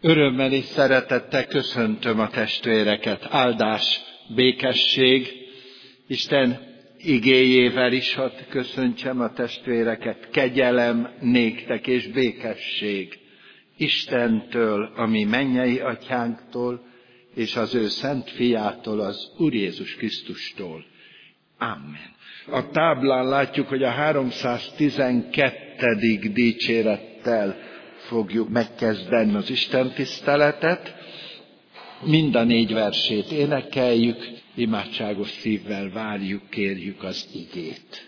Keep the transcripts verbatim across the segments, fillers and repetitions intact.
Örömmel és szeretettel köszöntöm a testvéreket. Áldás, békesség, Isten igéjével is hadd köszöntsem a testvéreket. Kegyelem néktek és békesség Istentől, a mi mennyei atyánktól, és az ő szent fiától, az Úr Jézus Krisztustól. Amen. A táblán látjuk, hogy a háromszáztizenkettedik dicsérettel fogjuk megkezdeni az istentiszteletet. Mind a négy versét énekeljük, imádságos szívvel várjuk, kérjük az igét.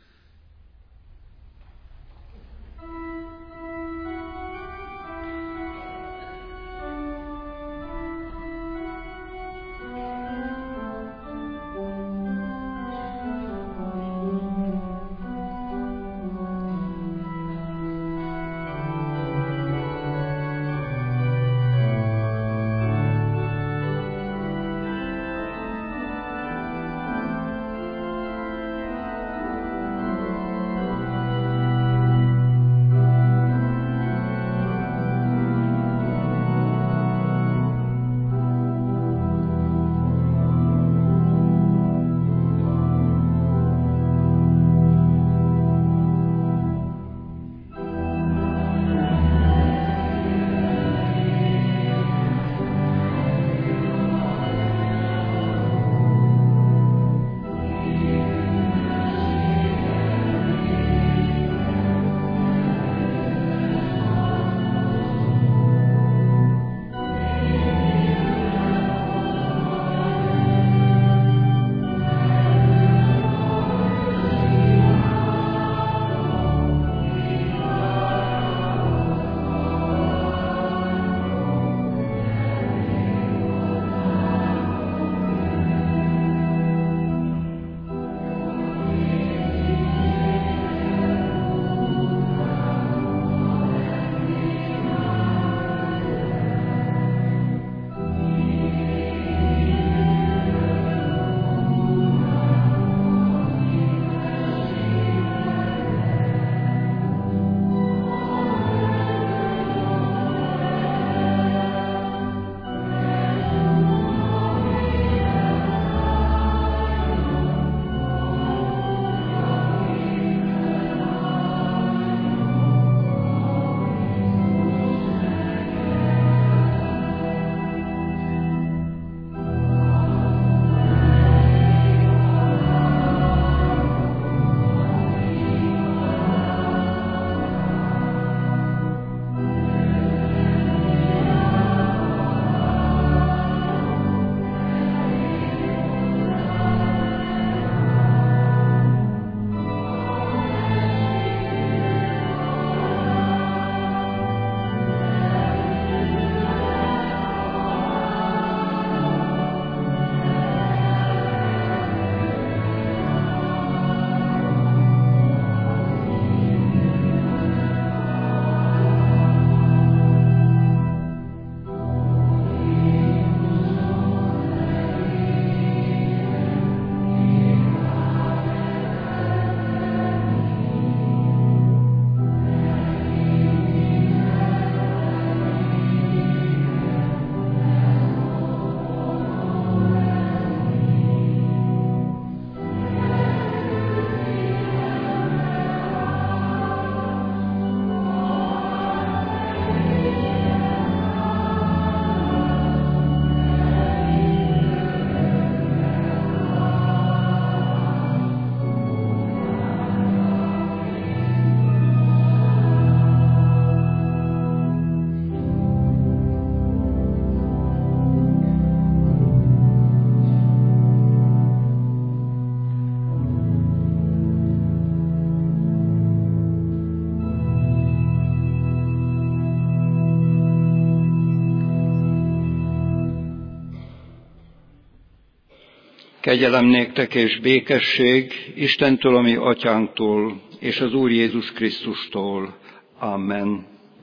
Kegyelem néktek és békesség Istentől, a mi atyánktól, és az Úr Jézus Krisztustól. Amen.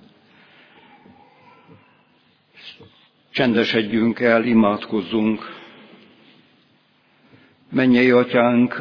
Csendesedjünk el, imádkozzunk. Mennyei atyánk,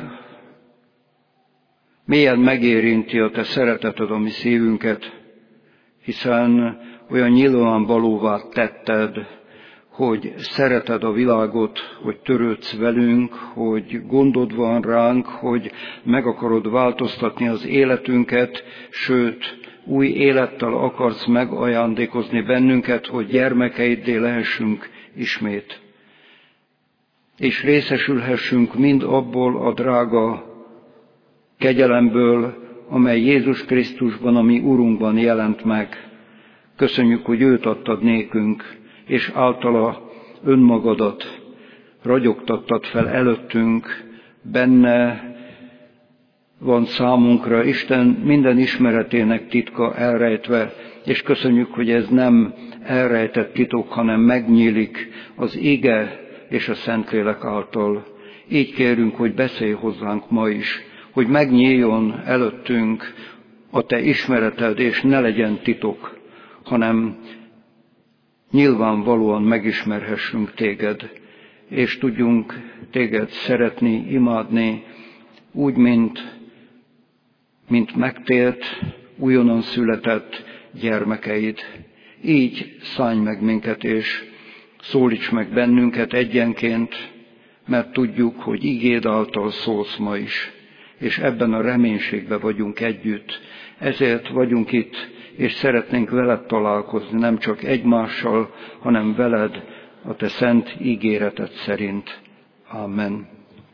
mélyen megérinti a te szereteted a mi szívünket, hiszen olyan nyilvánvalóvá tetted, hogy szereted a világot, hogy törődsz velünk, hogy gondod van ránk, hogy meg akarod változtatni az életünket, sőt, új élettel akarsz megajándékozni bennünket, hogy gyermekeiddé lehessünk ismét. És részesülhessünk mind abból a drága kegyelemből, amely Jézus Krisztusban, a mi Urunkban jelent meg. Köszönjük, hogy őt adtad nékünk, és általa önmagadat ragyogtattad fel előttünk, benne van számunkra Isten minden ismeretének titka elrejtve, és köszönjük, hogy ez nem elrejtett titok, hanem megnyílik az ige és a Szentlélek által. Így kérünk, hogy beszélj hozzánk ma is, hogy megnyíljon előttünk a te ismereted, és ne legyen titok, hanem nyilvánvalóan megismerhessünk téged, és tudjunk téged szeretni, imádni, úgy, mint, mint megtért, újonnan született gyermekeid. Így szállj meg minket, és szólíts meg bennünket egyenként, mert tudjuk, hogy igéd által szólsz ma is, és ebben a reménységben vagyunk együtt. Ezért vagyunk itt, és szeretnénk veled találkozni, nem csak egymással, hanem veled a te szent ígéreted szerint. Amen.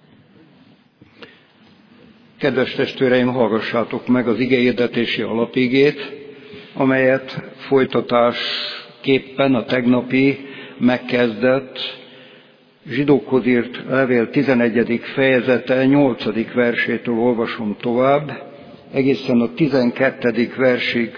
Kedves testvéreim, hallgassátok meg az igehirdetési alapigét, amelyet folytatásképpen a tegnapi megkezdett Zsidókhoz írt levél tizenegyedik fejezete nyolcadik versétől olvasom tovább, egészen a tizenkettedik versig.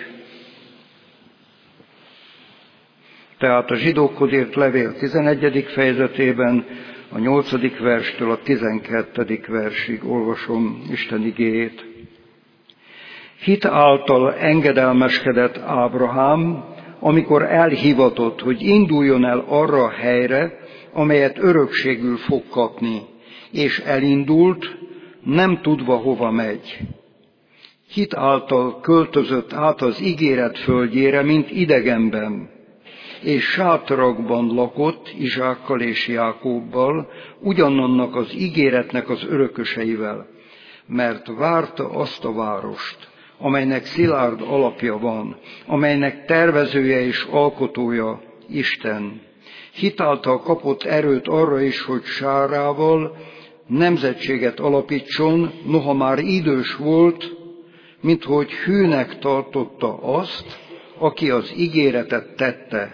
Tehát a Zsidókhoz írt levél tizenegyedik fejezetében a nyolcadik verstől a tizenkettedik versig olvasom Isten igéjét. Hit által engedelmeskedett Ábrahám, amikor elhivatott, hogy induljon el arra a helyre, amelyet örökségül fog kapni, és elindult, nem tudva hova megy. Hit által költözött át az ígéret földjére, mint idegenben, és sátorakban lakott Izsákkal és Jákóbbal, ugyanannak az ígéretnek az örököseivel, mert várta azt a várost, amelynek szilárd alapja van, amelynek tervezője és alkotója Isten. Hitáltal kapott erőt arra is, hogy Sárával nemzetséget alapítson, noha már idős volt, minthogy hűnek tartotta azt, aki az ígéretet tette.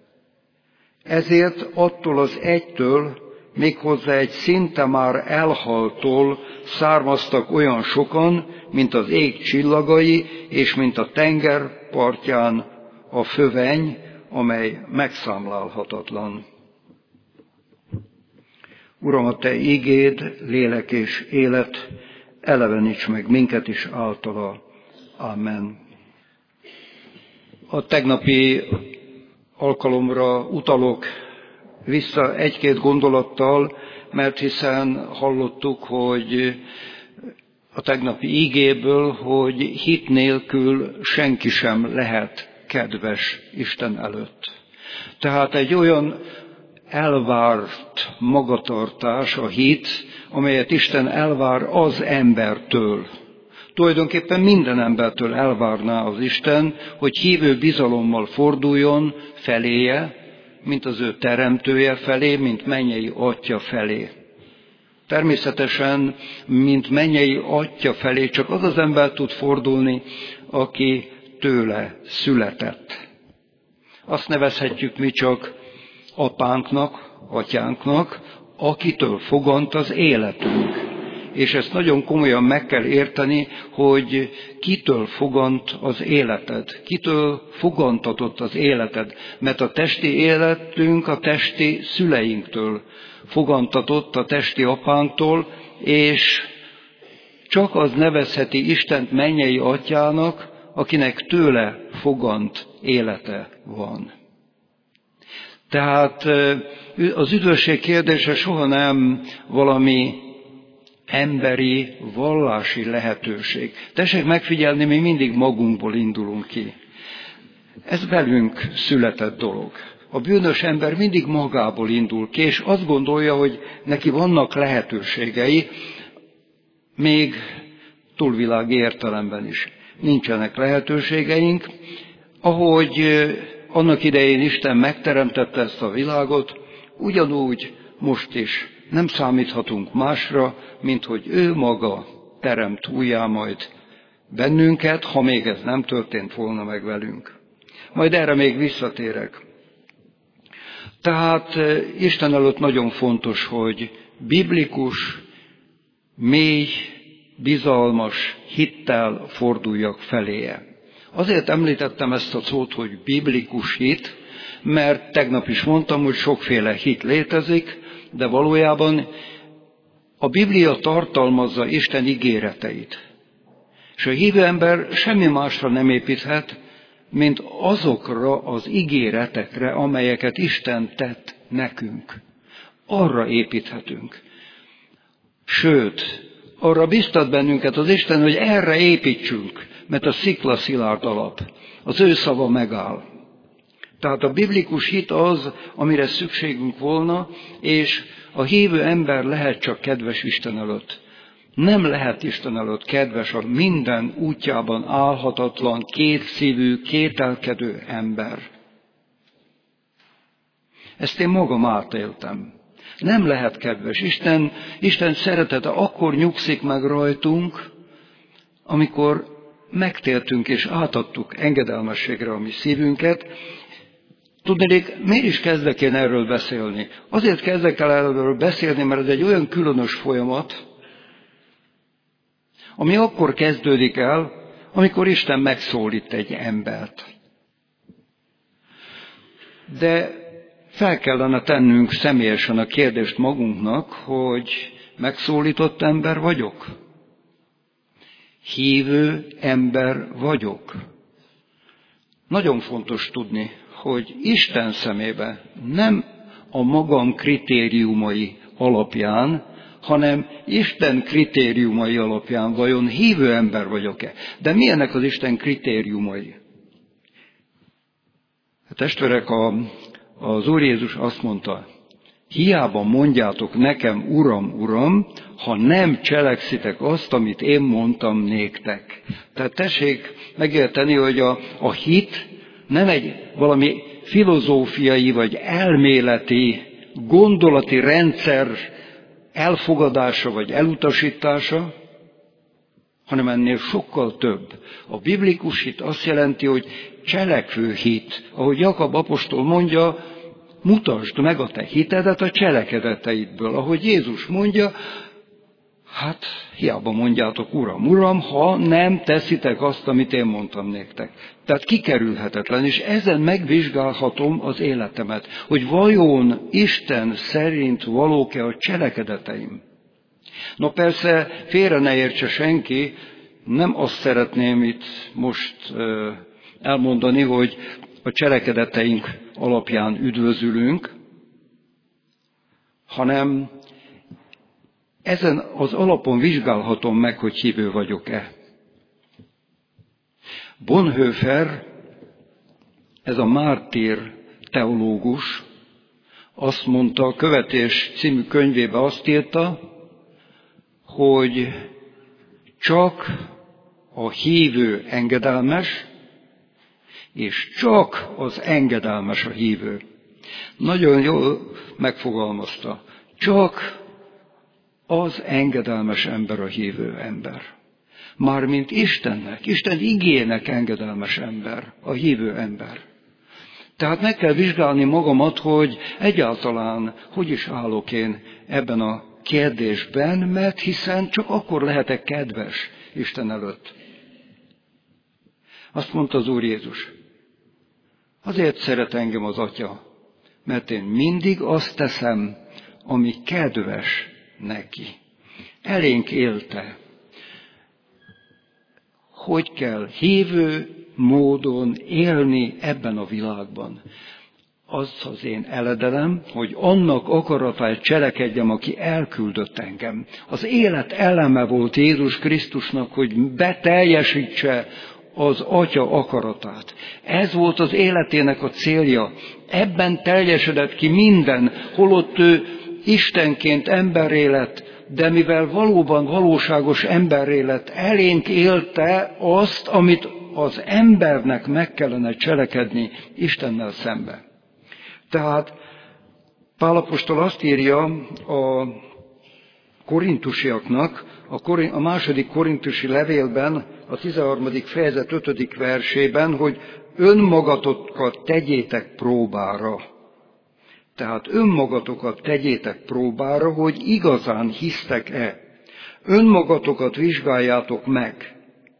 Ezért attól az egytől, méghozzá egy szinte már elhaltól származtak olyan sokan, mint az ég csillagai, és mint a tenger partján a föveny, amely megszámlálhatatlan. Uram, a te igéd, lélek és élet, eleveníts meg minket is általa. Amen. A tegnapi alkalomra utalok vissza egy-két gondolattal, mert hiszen hallottuk, hogy a tegnapi igéből, hogy hit nélkül senki sem lehet kedves Isten előtt. Tehát egy olyan elvárt magatartás a hit, amelyet Isten elvár az embertől. Tulajdonképpen minden embertől elvárná az Isten, hogy hívő bizalommal forduljon feléje, mint az ő teremtője felé, mint mennyei Atya felé. Természetesen, mint mennyei Atya felé csak az az ember tud fordulni, aki tőle született. Azt nevezhetjük mi csak apánknak, atyánknak, akitől fogant az életünk. És ezt nagyon komolyan meg kell érteni, hogy kitől fogant az életed, kitől fogantatott az életed, mert a testi életünk a testi szüleinktől fogantatott, a testi apánktól, és csak az nevezheti Istent mennyei atyának, akinek tőle fogant élete van. Tehát az üdvösség kérdése soha nem valami emberi, vallási lehetőség. Tessék megfigyelni, mi mindig magunkból indulunk ki. Ez velünk született dolog. A bűnös ember mindig magából indul ki, és azt gondolja, hogy neki vannak lehetőségei, még túlvilági értelemben is nincsenek lehetőségeink. Ahogy annak idején Isten megteremtette ezt a világot, ugyanúgy most is nem számíthatunk másra, mint hogy ő maga teremt újjá majd bennünket, ha még ez nem történt volna meg velünk. Majd erre még visszatérek. Tehát Isten előtt nagyon fontos, hogy biblikus, mély, bizalmas hittel forduljak feléje. Azért említettem ezt a szót, hogy biblikus hit, mert tegnap is mondtam, hogy sokféle hit létezik, de valójában a Biblia tartalmazza Isten ígéreteit. És a hívő ember semmi másra nem építhet, mint azokra az ígéretekre, amelyeket Isten tett nekünk. Arra építhetünk. Sőt, arra biztat bennünket az Isten, hogy erre építsünk, mert a szikla szilárd alap. Az ő szava megáll. Tehát a biblikus hit az, amire szükségünk volna, és a hívő ember lehet csak kedves Isten előtt. Nem lehet Isten előtt kedves a minden útjában állhatatlan, kétszívű, kételkedő ember. Ezt én magam átéltem. Nem lehet kedves. Isten, Isten szeretete akkor nyugszik meg rajtunk, amikor megtértünk és átadtuk engedelmességre a mi szívünket. Tudnék, miért is kezdek én erről beszélni? Azért kezdek el erről beszélni, mert ez egy olyan különös folyamat, ami akkor kezdődik el, amikor Isten megszólít egy embert. De fel kellene tennünk személyesen a kérdést magunknak, hogy megszólított ember vagyok? Hívő ember vagyok? Nagyon fontos tudni, hogy Isten szemébe nem a magam kritériumai alapján, hanem Isten kritériumai alapján vajon hívő ember vagyok-e? De milyenek az Isten kritériumai? A testvérek, a, az Úr Jézus azt mondta, hiába mondjátok nekem, Uram, Uram, ha nem cselekszitek azt, amit én mondtam néktek. Tehát tessék megérteni, hogy a, a hit nem egy valami filozófiai vagy elméleti, gondolati rendszer elfogadása vagy elutasítása, hanem ennél sokkal több. A biblikus hit azt jelenti, hogy cselekvő hit. Ahogy Jakab apostol mondja, mutasd meg a te hitedet a cselekedeteidből. Ahogy Jézus mondja, hát hiába mondjátok, Uram, Uram, ha nem teszitek azt, amit én mondtam néktek. Tehát kikerülhetetlen, és ezen megvizsgálhatom az életemet, hogy vajon Isten szerint valók-e a cselekedeteim. No persze, félre ne értse senki, nem azt szeretném itt most elmondani, hogy a cselekedeteink alapján üdvözülünk, hanem ezen az alapon vizsgálhatom meg, hogy hívő vagyok-e. Bonhoeffer, ez a mártír teológus, azt mondta, a Követés című könyvébe azt írta, hogy csak a hívő engedelmes, és csak az engedelmes a hívő. Nagyon jól megfogalmazta. Csak az engedelmes ember a hívő ember. Mármint Istennek, Isten igének engedelmes ember, a hívő ember. Tehát meg kell vizsgálni magamat, hogy egyáltalán hogy is állok én ebben a kérdésben, mert hiszen csak akkor lehetek kedves Isten előtt. Azt mondta az Úr Jézus, azért szeret engem az Atya, mert én mindig azt teszem, ami kedves neki. Elénk élte, hogy kell hívő módon élni ebben a világban. Az az én eledelem, hogy annak akaratát cselekedjem, aki elküldött engem. Az élet eleme volt Jézus Krisztusnak, hogy beteljesítse az Atya akaratát. Ez volt az életének a célja. Ebben teljesedett ki minden, holott ő Istenként emberré lett, de mivel valóban valóságos emberré lett, elénk élte azt, amit az embernek meg kellene cselekedni Istennel szembe. Tehát Pál apostol azt írja a korintusiaknak, a, korin, a második korintusi levélben, a tizenharmadik fejezet ötödik versében, hogy önmagatokat tegyétek próbára. Tehát önmagatokat tegyétek próbára, hogy igazán hisztek-e. Önmagatokat vizsgáljátok meg.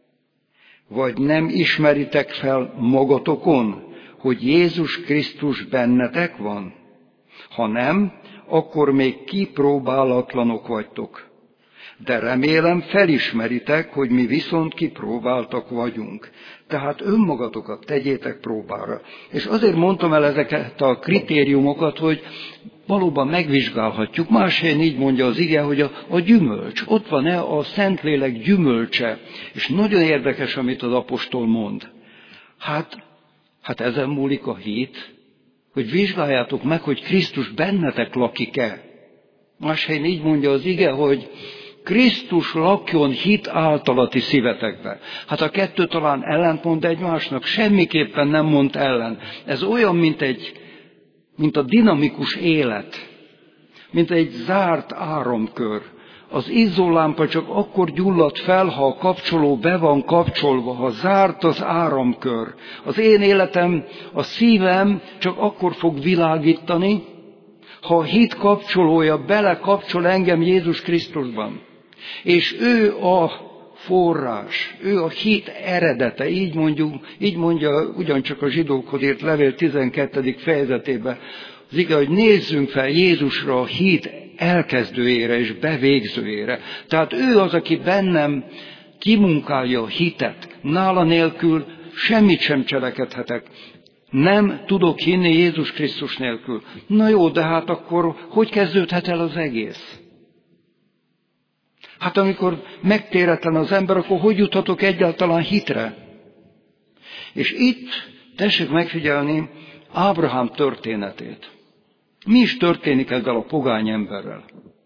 Vagy nem ismeritek fel magatokon, hogy Jézus Krisztus bennetek van? Ha nem, akkor még kipróbálatlanok vagytok. De remélem felismeritek, hogy mi viszont kipróbáltak vagyunk. Tehát önmagatokat tegyétek próbára. És azért mondtam el ezeket a kritériumokat, hogy valóban megvizsgálhatjuk. Más helyen így mondja az ige, hogy a, a gyümölcs. Ott van-e a Szentlélek gyümölcse? És nagyon érdekes, amit az apostol mond. Hát, hát ezen múlik a hit, hogy vizsgáljátok meg, hogy Krisztus bennetek lakik-e. Más helyen így mondja az ige, hogy Krisztus lakjon hit által a ti szívetekbe. Hát a kettő talán ellentmond egymásnak, semmiképpen nem mond ellen. Ez olyan, mint egy, mint a dinamikus élet, mint egy zárt áramkör. Az izzólámpa csak akkor gyullad fel, ha a kapcsoló be van kapcsolva, ha zárt az áramkör. Az én életem, a szívem csak akkor fog világítani, ha a hit kapcsolója belekapcsol engem Jézus Krisztusban. És ő a forrás, ő a hit eredete, így mondjuk, így mondja ugyancsak a zsidókhoz írt levél tizenkettedik fejezetében. Az ige, hogy nézzünk fel Jézusra, a hit elkezdőjére és bevégzőjére. Tehát ő az, aki bennem kimunkálja a hitet. Nála nélkül semmit sem cselekedhetek. Nem tudok hinni Jézus Krisztus nélkül. Na jó, de hát akkor hogy kezdődhet el az egész? Hát amikor megtéretlen az ember, akkor hogy juthatok egyáltalán hitre? És itt tessék megfigyelni Ábrahám történetét. Mi is történik ezzel a pogány emberrel?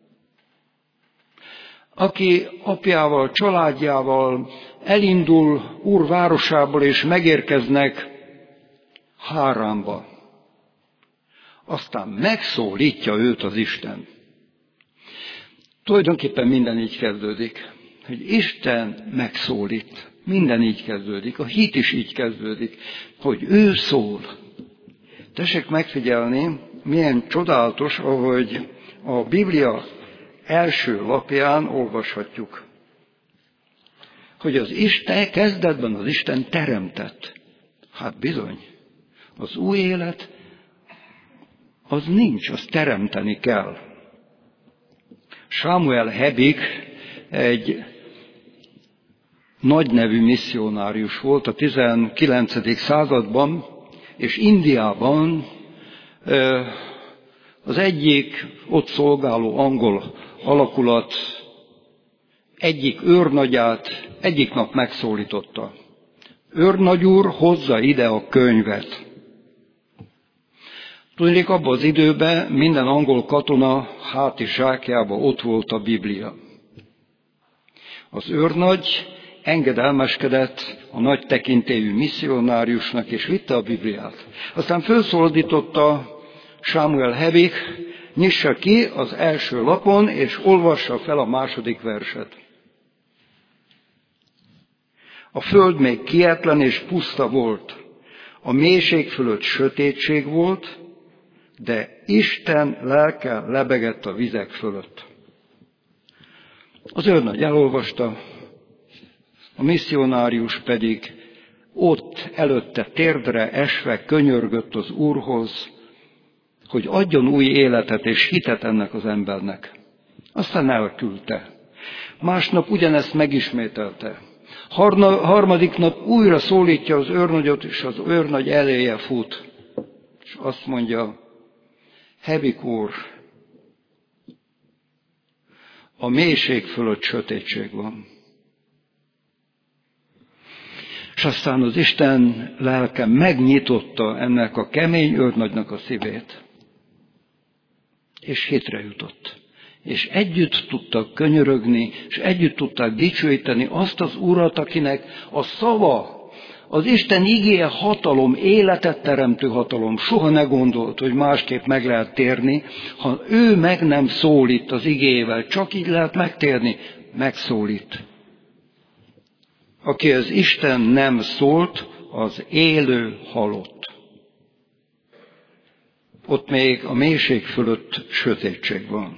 Aki apjával, családjával elindul Úr városából, és megérkeznek Háránba. Aztán megszólítja őt az Isten. Tulajdonképpen minden így kezdődik, hogy Isten megszólít. Minden így kezdődik, a hit is így kezdődik, hogy ő szól. Tessék megfigyelni, milyen csodálatos, ahogy a Biblia első lapján olvashatjuk, hogy az Isten, kezdetben az Isten teremtett. Hát bizony, az új élet, az nincs, az teremteni kell. Sámuel Hebig egy nagy nevű misszionárius volt a tizenkilencedik században, és Indiában az egyik ott szolgáló angol alakulat egyik őrnagyát egyik nap megszólította. Őrnagy úr, hozza ide a könyvet. Tudnék, abban az időben minden angol katona háti zsákjában ott volt a Biblia. Az őrnagy engedelmeskedett a nagy tekintélyű misszionáriusnak, és vitte a Bibliát. Aztán felszólította Sámuel Hebig, nyissa ki az első lapon, és olvassa fel a második verset. A föld még kietlen és puszta volt, a mélység fölött sötétség volt, de Isten lelke lebegett a vizek fölött. Az őrnagy elolvasta, a misszionárius pedig ott előtte térdre esve könyörgött az Úrhoz, hogy adjon új életet és hitet ennek az embernek. Aztán elküldte. Másnap ugyanezt megismételte. Harna, harmadik nap újra szólítja az őrnagyot, és az őrnagy eléje fut. És azt mondja, Hebig úr, a mélység fölött sötétség van. És aztán az Isten lelke megnyitotta ennek a kemény őrnagynak a szívét. És hitre jutott. És együtt tudtak könyörögni, és együtt tudták dicsőíteni azt az Urat, akinek a szava, az Isten igéje hatalom, életet teremtő hatalom. Soha ne gondolt, hogy másképp meg lehet térni, ha ő meg nem szólít az igével. Csak így lehet megtérni. Megszólít. Aki az Isten nem szólt, az élő halott. Ott még a mélység fölött sötétség van.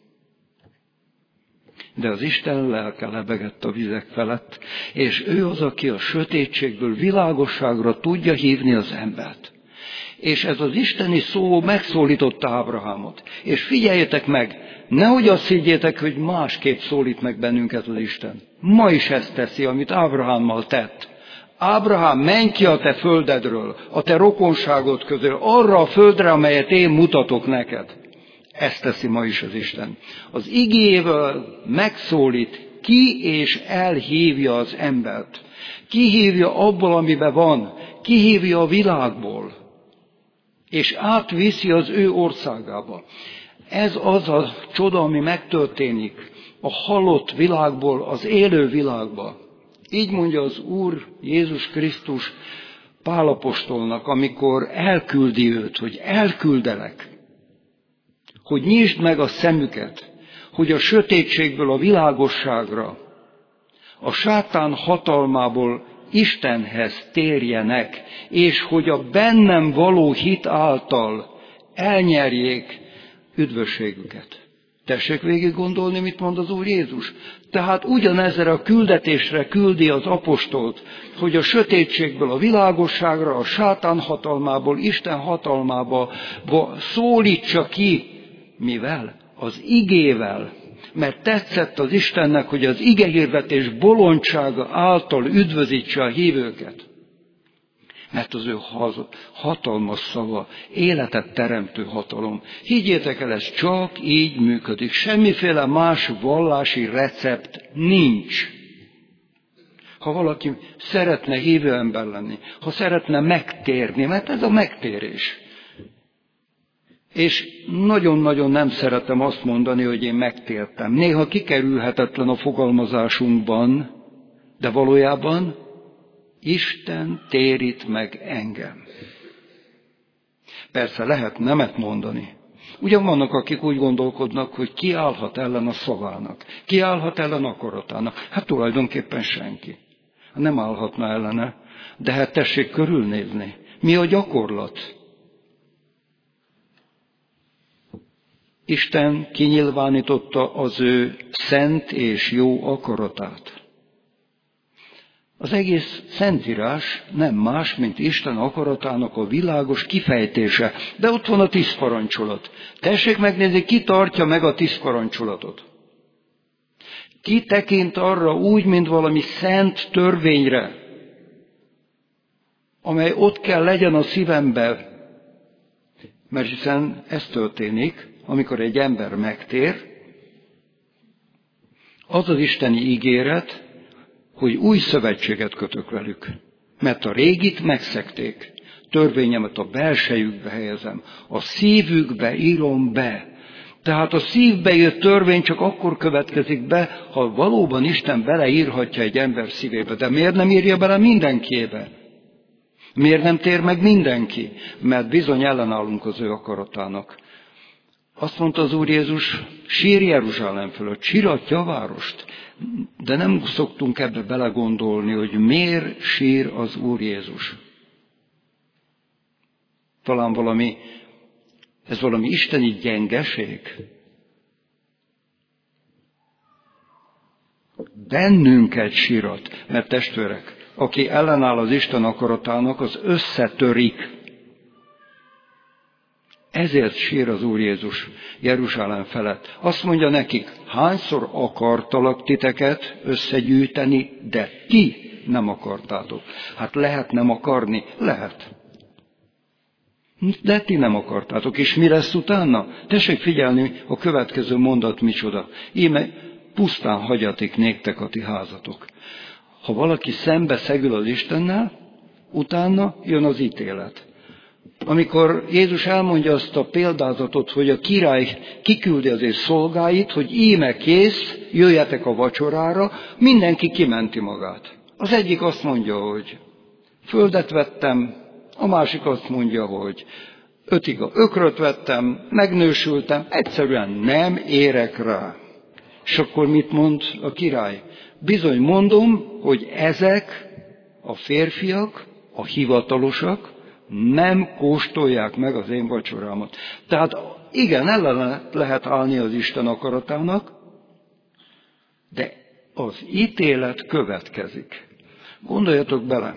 De az Isten lelke lebegett a vizek felett, és ő az, aki a sötétségből világosságra tudja hívni az embert. És ez az isteni szó megszólította Ábrahámot. És figyeljetek meg, nehogy azt higgyétek, hogy másképp szólít meg bennünket az Isten. Ma is ezt teszi, amit Ábrahámmal tett. Ábrahám, menj ki a te földedről, a te rokonságod közül, arra a földre, amelyet én mutatok neked. Ezt teszi ma is az Isten. Az igével megszólít ki, és elhívja az embert. Kihívja abból, amiben van. Kihívja a világból. És átviszi az ő országába. Ez az a csoda, ami megtörténik a halott világból az élő világba. Így mondja az Úr Jézus Krisztus Pál apostolnak, amikor elküldi őt, hogy elküldelek, hogy nyisd meg a szemüket, hogy a sötétségből a világosságra, a sátán hatalmából Istenhez térjenek, és hogy a bennem való hit által elnyerjék üdvösségüket. Tessék végig gondolni, mit mond az Úr Jézus. Tehát ugyanezre a küldetésre küldi az apostolt, hogy a sötétségből a világosságra, a sátán hatalmából Isten hatalmába szólítsa ki. Mivel? Az igével. Mert tetszett az Istennek, hogy az igehirdetés bolondsága által üdvözítse a hívőket. Mert az ő hatalmas szava, életet teremtő hatalom. Higgyétek el, ez csak így működik. Semmiféle más vallási recept nincs. Ha valaki szeretne hívő ember lenni, ha szeretne megtérni, mert ez a megtérés. És nagyon-nagyon nem szeretem azt mondani, hogy én megtértem. Néha kikerülhetetlen a fogalmazásunkban, de valójában Isten térít meg engem. Persze lehet nemet mondani. Ugyan vannak, akik úgy gondolkodnak, hogy ki állhat ellen a szavának, ki állhat ellen akaratának. Hát tulajdonképpen senki. Nem állhatna ellene, de hát tessék körülnézni. Mi a gyakorlat? Isten kinyilvánította az ő szent és jó akaratát. Az egész Szentírás nem más, mint Isten akaratának a világos kifejtése. De ott van a tíz parancsolat. Tessék megnézni, ki tartja meg a tíz parancsolatot. Ki tekint arra úgy, mint valami szent törvényre, amely ott kell legyen a szívemben. Mert hiszen ez történik, amikor egy ember megtér, az az isteni ígéret, hogy új szövetséget kötök velük. Mert a régit megszegték, törvényemet a belsejükbe helyezem, a szívükbe írom be. Tehát a szívbe írt törvény csak akkor következik be, ha valóban Isten beleírhatja egy ember szívébe. De miért nem írja bele mindenkiébe? Miért nem tér meg mindenki? Mert bizony ellenállunk az ő akaratának. Azt mondta az Úr Jézus, sír Jeruzsálem fölött, síratja a várost. De nem szoktunk ebbe belegondolni, hogy miért sír az Úr Jézus. Talán valami, ez valami isteni gyengeség. Bennünket sírat, mert testvérek, aki ellenáll az Isten akaratának, az összetörik. Ezért sír az Úr Jézus Jeruzsálem felett. Azt mondja nekik, hányszor akartalak titeket összegyűjteni, de ti nem akartátok. Hát lehet nem akarni? Lehet. De ti nem akartátok. És mi lesz utána? Tessék figyelni, a következő mondat micsoda. Íme pusztán hagyatik néktek a ti házatok. Ha valaki szembe szegül az Istennel, utána jön az ítélet. Amikor Jézus elmondja azt a példázatot, hogy a király kiküldi az ő szolgáit, hogy íme kész, jöjjetek a vacsorára, mindenki kimenti magát. Az egyik azt mondja, hogy földet vettem, a másik azt mondja, hogy ötig a ökröt vettem, megnősültem, egyszerűen nem érek rá. És akkor mit mond a király? Bizony mondom, hogy ezek a férfiak, a hivatalosak nem kóstolják meg az én vacsorámat. Tehát igen, ellen lehet állni az Isten akaratának, de az ítélet következik. Gondoljatok bele,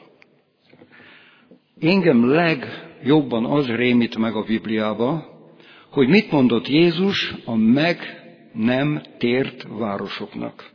engem legjobban az rémít meg a Bibliába, hogy mit mondott Jézus a meg nem tért városoknak.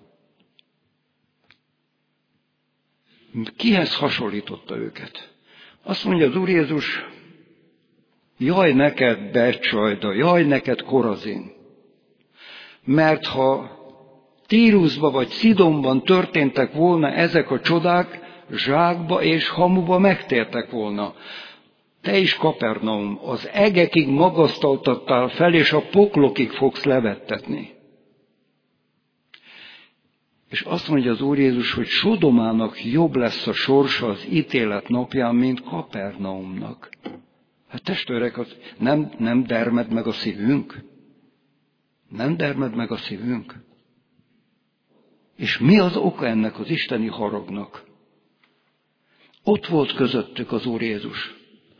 Kihez hasonlította őket? Azt mondja az Úr Jézus, jaj neked Betsaida, jaj neked Korazin. Mert ha Tírusba vagy Szidonban történtek volna ezek a csodák, zsákba és hamuba megtértek volna. Te is, Kapernaum, az egekig magasztaltattál fel, és a poklokig fogsz levettetni. És azt mondja az Úr Jézus, hogy Sodomának jobb lesz a sorsa az ítélet napján, mint Kapernaumnak. Hát testvérek, az nem, nem dermed meg a szívünk? Nem dermed meg a szívünk? És mi az oka ennek az isteni haragnak? Ott volt közöttük az Úr Jézus.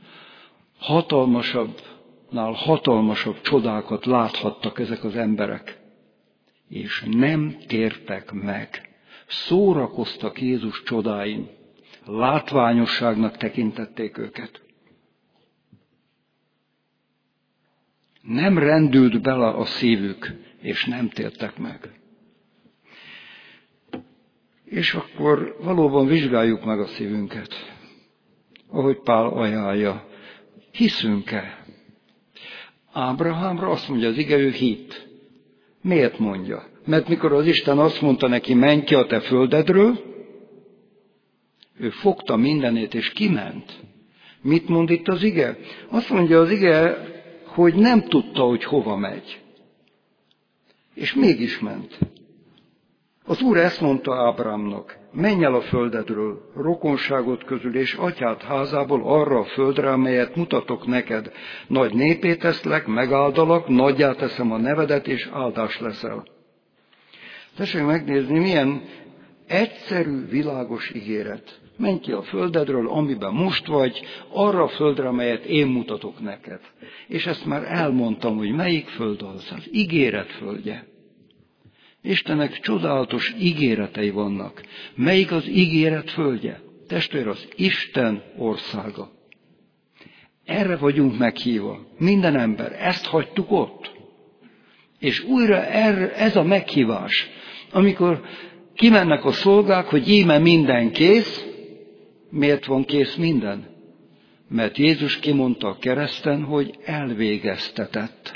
Hatalmasabbnál hatalmasabb csodákat láthattak ezek az emberek. És nem tértek meg. Szórakoztak Jézus csodáin. Látványosságnak tekintették őket. Nem rendült bele a szívük, és nem tértek meg. És akkor valóban vizsgáljuk meg a szívünket. Ahogy Pál ajánlja. Hiszünk-e? Ábrahámra azt mondja az ige, ő hitt. Miért mondja? Mert mikor az Isten azt mondta neki, menj ki a te földedről, ő fogta mindenét és kiment. Mit mond itt az ige? Azt mondja az ige, hogy nem tudta, hogy hova megy. És mégis ment. Az Úr ezt mondta Ábrahámnak, menj el a földedről, rokonságot közül és atyád házából arra a földre, amelyet mutatok neked. Nagy népé teszlek, megáldalak, nagyjá teszem a nevedet, és áldás leszel. Tessék megnézni, milyen egyszerű, világos ígéret. Menj ki a földedről, amiben most vagy, arra a földre, amelyet én mutatok neked. És ezt már elmondtam, hogy melyik föld az, az ígéret földje. Istennek csodálatos ígéretei vannak. Melyik az ígéret földje? Testvér, az Isten országa. Erre vagyunk meghívva. Minden ember. Ezt hagytuk ott. És újra erre, ez a meghívás. Amikor kimennek a szolgák, hogy íme minden kész. Miért van kész minden? Mert Jézus kimondta a kereszten, hogy elvégeztetett.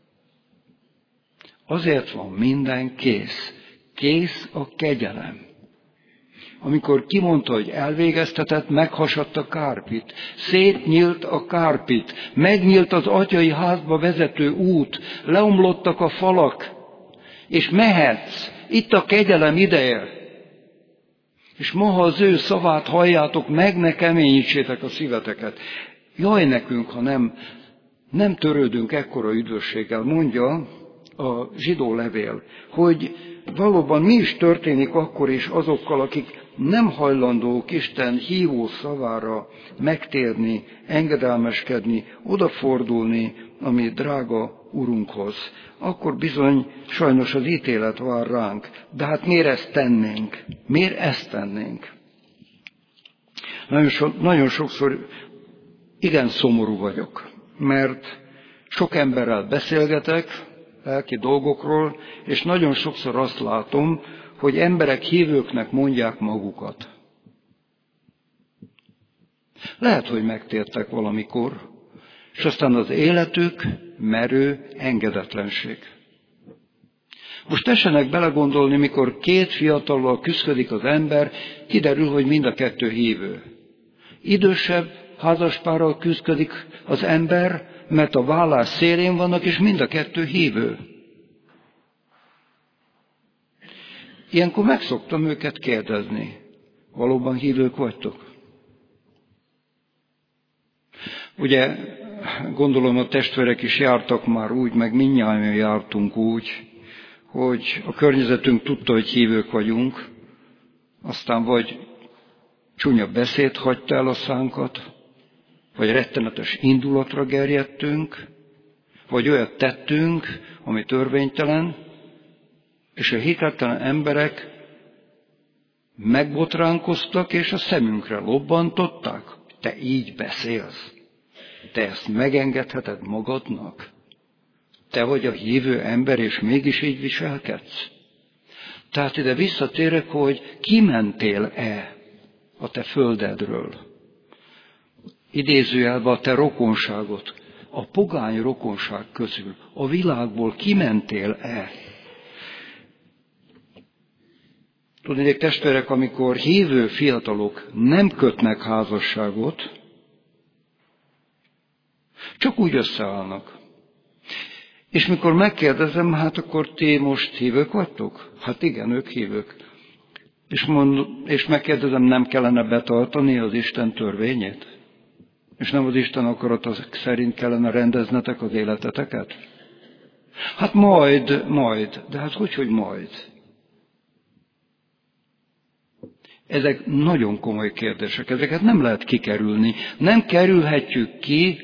Azért van minden kész. Kész a kegyelem. Amikor kimondta, hogy elvégeztetett, meghasadt a kárpit. Szétnyílt a kárpit. Megnyílt az atyai házba vezető út. Leomlottak a falak. És mehetsz. Itt a kegyelem ideje. És ma, ha az ő szavát halljátok, meg ne keményítsétek a szíveteket. Jaj nekünk, ha nem, nem törődünk ekkora üdvösséggel, mondja a zsidó levél, hogy valóban mi is történik akkor is azokkal, akik nem hajlandók Isten hívó szavára megtérni, engedelmeskedni, odafordulni a mi drága Urunkhoz. Akkor bizony sajnos az ítélet vár ránk. De hát miért ezt tennénk? Miért ezt tennénk? Nagyon, so, nagyon sokszor igen szomorú vagyok, mert sok emberrel beszélgetek, lelki dolgokról, és nagyon sokszor azt látom, hogy emberek hívőknek mondják magukat. Lehet, hogy megtértek valamikor, és aztán az életük merő engedetlenség. Most tessenek belegondolni, mikor két fiatallal küszködik az ember, kiderül, hogy mind a kettő hívő. Idősebb házaspárral küszködik az ember, mert a vállás szélén vannak, és mind a kettő hívő. Ilyenkor meg szoktam őket kérdezni. Valóban hívők vagytok? Ugye, gondolom a testvérek is jártak már úgy, meg mindnyájan jártunk úgy, hogy a környezetünk tudta, hogy hívők vagyunk, aztán vagy csúnya beszéd hagyta el a szánkat, vagy rettenetes indulatra gerjedtünk, vagy olyat tettünk, ami törvénytelen, és a hihetetlen emberek megbotránkoztak, és a szemünkre lobbantották. Te így beszélsz. Te ezt megengedheted magadnak? Te vagy a hívő ember, és mégis így viselkedsz? Tehát ide visszatérek, hogy kimentél-e a te földedről? Idézőjelben a te rokonságot, a pogány rokonság közül, a világból kimentél-e? Tudnék, testvérek, amikor hívő fiatalok nem kötnek házasságot, csak úgy összeállnak. És mikor megkérdezem, hát akkor ti most hívők vagytok? Hát igen, ők hívők. És, mond, és megkérdezem, nem kellene betartani az Isten törvényét? És nem az Isten akarata szerint kellene rendeznetek az életeteket? Hát majd, majd. De hát hogy, hogy majd? Ezek nagyon komoly kérdések, ezeket nem lehet kikerülni. Nem kerülhetjük ki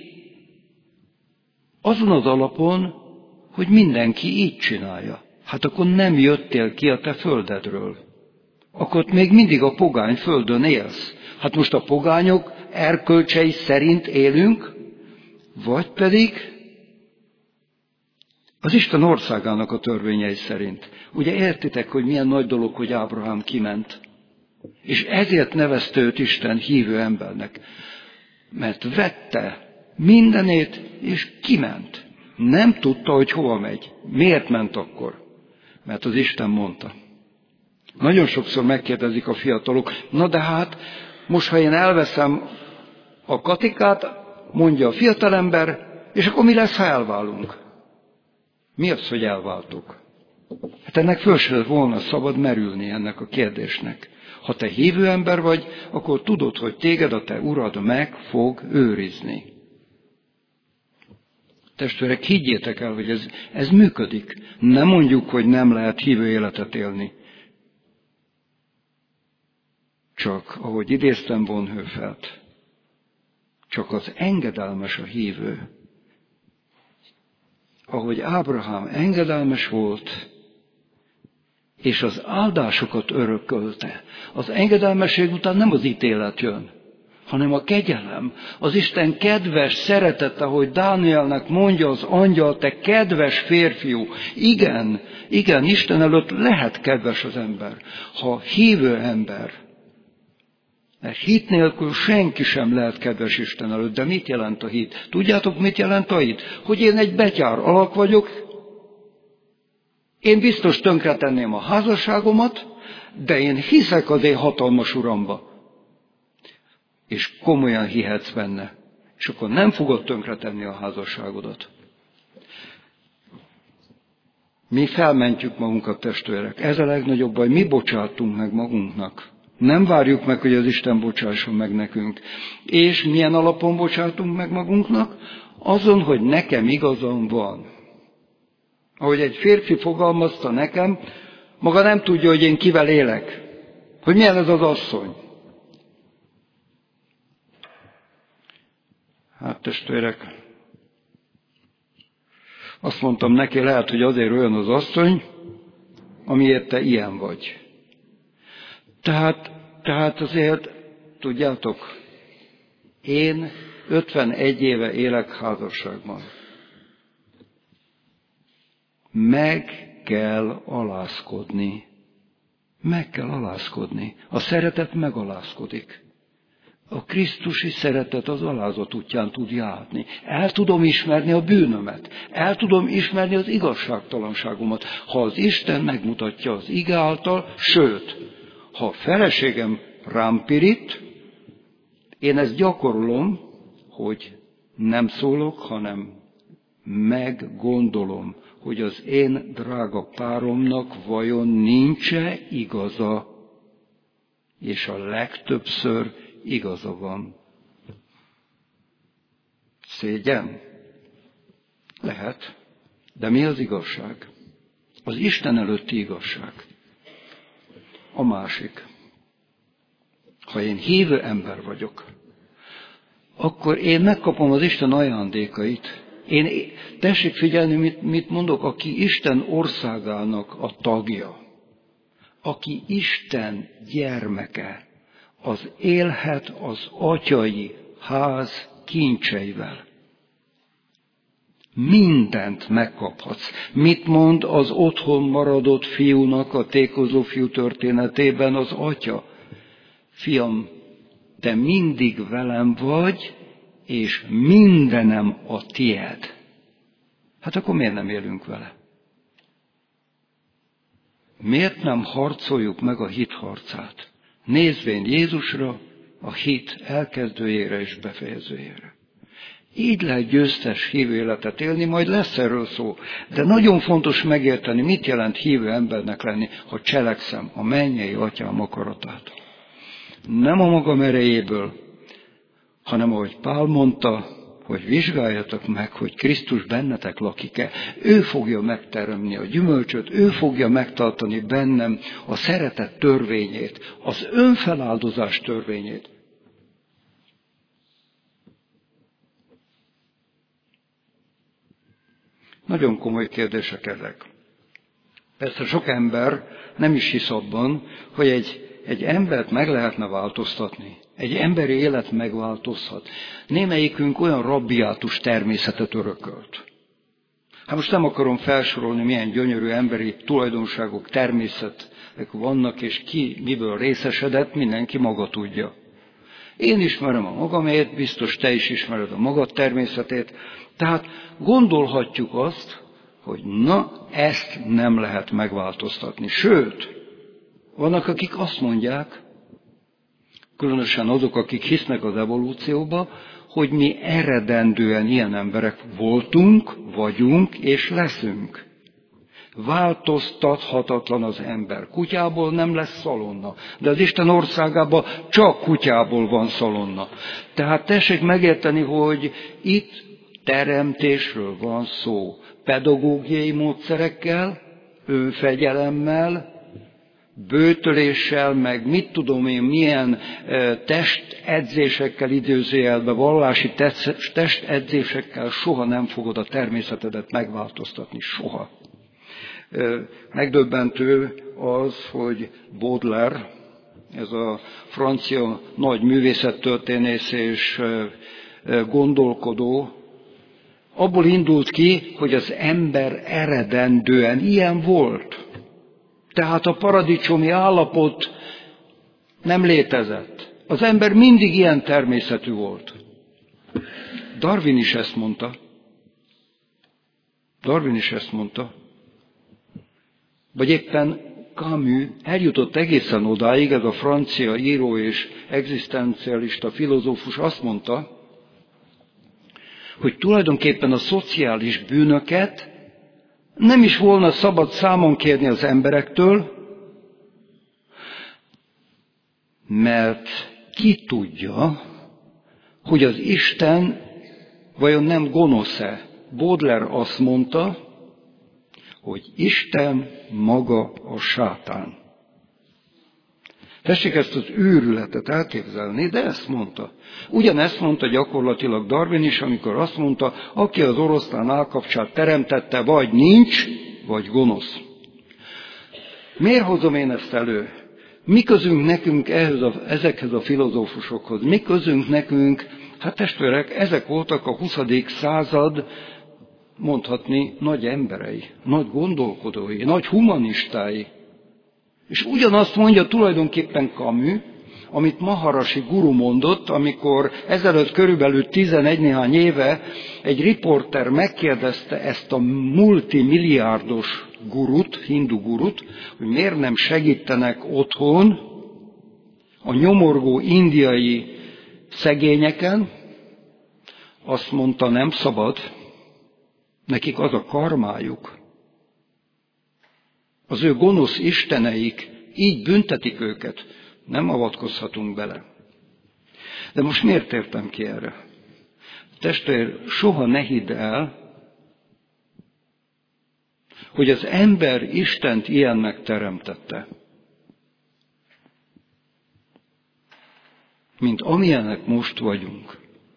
azon az alapon, hogy mindenki így csinálja. Hát akkor nem jöttél ki a te földedről. Akkor még mindig a pogány földön élsz. Hát most a pogányok erkölcsei szerint élünk, vagy pedig az Isten országának a törvényei szerint. Ugye értitek, hogy milyen nagy dolog, hogy Ábrahám kiment. És ezért nevezte őt Isten hívő embernek. Mert vette mindenét, és kiment. Nem tudta, hogy hova megy. Miért ment akkor? Mert az Isten mondta. Nagyon sokszor megkérdezik a fiatalok, na de hát, most ha én elveszem a Katikát, mondja a fiatalember, és akkor mi lesz, ha elválunk? Mi az, hogy elváltok? Hát ennek föl sem volna szabad merülni ennek a kérdésnek. Ha te hívő ember vagy, akkor tudod, hogy téged a te urad meg fog őrizni. Testvérek, higgyétek el, hogy ez, ez működik. Nem mondjuk, hogy nem lehet hívő életet élni. Csak, ahogy idéztem Bonhoeffert, csak az engedelmes a hívő. Ahogy Ábrahám engedelmes volt, és az áldásokat örökölte. Az engedelmesség után nem az ítélet jön, hanem a kegyelem. Az Isten kedves szeretete, ahogy Dánielnek mondja az angyal, te kedves férfiú. Igen, igen, Isten előtt lehet kedves az ember, ha hívő ember. Mert hit nélkül senki sem lehet kedves Isten előtt. De mit jelent a hit? Tudjátok, mit jelent a hit? Hogy én egy betyár alak vagyok, én biztos tönkretenném a házasságomat, de én hiszek az én hatalmas Uramba. És komolyan hihetsz benne. És akkor nem fogod tönkretenni a házasságodat. Mi felmentjük magunkat, testvérek. Ez a legnagyobb baj. Mi bocsátunk meg magunknak. Nem várjuk meg, hogy az Isten bocsásson meg nekünk. És milyen alapon bocsátunk meg magunknak? Azon, hogy nekem igazam van. Ahogy egy férfi fogalmazta nekem, maga nem tudja, hogy én kivel élek. Hogy milyen ez az asszony. Hát testvérek, azt mondtam neki, lehet, hogy azért olyan az asszony, amiért te ilyen vagy. Tehát, tehát azért, tudjátok, én ötvenegy éve élek házasságban. Meg kell alázkodni. Meg kell alázkodni. A szeretet megalázkodik. A krisztusi szeretet az alázat útján tud járni. El tudom ismerni a bűnömet. El tudom ismerni az igazságtalanságomat. Ha az Isten megmutatja az ige által, sőt, ha a feleségem rám pirít, én ezt gyakorolom, hogy nem szólok, hanem meggondolom, hogy az én drága páromnak vajon nincs-e igaza, és a legtöbbször igaza van. Szégyen? Lehet. De mi az igazság? Az Isten előtti igazság. A másik. Ha én hívő ember vagyok, akkor én megkapom az Isten ajándékait. Én, tessék figyelni, mit, mit mondok, aki Isten országának a tagja, aki Isten gyermeke, az élhet az atyai ház kincseivel. Mindent megkaphatsz. Mit mond az otthon maradott fiúnak a tékozó fiú történetében az atya? Fiam, te mindig velem vagy, és mindenem a tied. Hát akkor miért nem élünk vele? Miért nem harcoljuk meg a hit harcát? Nézvén Jézusra, a hit elkezdőjére és befejezőjére. Így lehet győztes hívő életet élni, majd lesz erről szó. De nagyon fontos megérteni, mit jelent hívő embernek lenni, ha cselekszem a mennyei atyám akaratát. Nem a magam erejéből, hanem ahogy Pál mondta, hogy vizsgáljatok meg, hogy Krisztus bennetek lakik-e. Ő fogja megteremni a gyümölcsöt, ő fogja megtartani bennem a szeretet törvényét, az önfeláldozás törvényét. Nagyon komoly kérdések ezek. Persze sok ember nem is hisz abban, hogy egy, egy embert meg lehetne változtatni. Egy emberi élet megváltozhat. Némelyikünk olyan rabbiátus természetet örökölt. Hát most nem akarom felsorolni, milyen gyönyörű emberi tulajdonságok, természetek vannak, és ki miből részesedett, mindenki maga tudja. Én ismerem a magamét, biztos te is ismered a magad természetét, tehát gondolhatjuk azt, hogy na, ezt nem lehet megváltoztatni. Sőt, vannak, akik azt mondják, különösen azok, akik hisznek az evolúcióba, hogy mi eredendően ilyen emberek voltunk, vagyunk és leszünk. Változtathatatlan az ember. Kutyából nem lesz szalonna, de az Isten országában csak kutyából van szalonna. Tehát tessék megérteni, hogy itt teremtésről van szó. Pedagógiai módszerekkel, önfegyelemmel, bőtöléssel, meg mit tudom én, milyen testedzésekkel, időzőjelbe, vallási testedzésekkel soha nem fogod a természetedet megváltoztatni, soha. Megdöbbentő az, hogy Baudelaire, ez a francia nagy művészettörténész és gondolkodó, abból indult ki, hogy az ember eredendően ilyen volt. Tehát a paradicsomi állapot nem létezett. Az ember mindig ilyen természetű volt. Darwin is ezt mondta. Darwin is ezt mondta. Vagy éppen Camus eljutott egészen odáig, ez a francia író és egzisztencialista filozófus azt mondta, hogy tulajdonképpen a szociális bűnöket nem is volna szabad számon kérni az emberektől, mert ki tudja, hogy az Isten vajon nem gonosz-e. Baudelaire azt mondta, hogy Isten maga a sátán. Tessék ezt az őrületet elképzelni, de ezt mondta. Ugyanezt mondta gyakorlatilag Darwin is, amikor azt mondta, aki az oroszlán állkapcsát teremtette, vagy nincs, vagy gonosz. Miért hozom én ezt elő? Mi közünk nekünk ehhez a, ezekhez a filozófusokhoz? Mi közünk nekünk, hát testvérek, ezek voltak a huszadik század, mondhatni, nagy emberei, nagy gondolkodói, nagy humanistái. És ugyanazt mondja tulajdonképpen Camus, amit Maharasi Guru mondott, amikor ezelőtt körülbelül tizenegy néhány éve egy riporter megkérdezte ezt a multimilliárdos gurut, hindu gurut, hogy miért nem segítenek otthon a nyomorgó indiai szegényeken. Azt mondta, nem szabad, nekik az a karmájuk. Az ő gonosz isteneik így büntetik őket, nem avatkozhatunk bele. De most miért értem ki erre? Testvér, soha ne hidd el, hogy az ember Istent ilyen megteremtette, mint amilyenek most vagyunk.